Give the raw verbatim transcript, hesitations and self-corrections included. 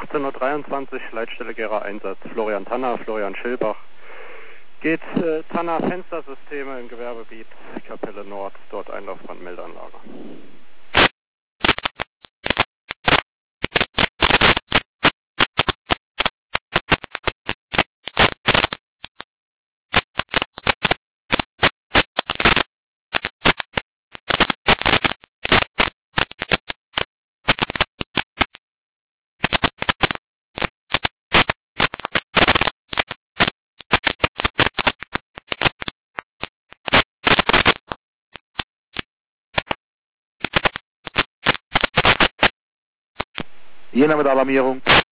achtzehn Uhr dreiundzwanzig, Leitstelle Gera Einsatz, Florian Tanner, Florian Schilbach. Geht äh, Tanner Fenstersysteme im Gewerbegebiet Kapelle Nord, dort Einlaufbrandmeldeanlage. Jena mit Alarmierung.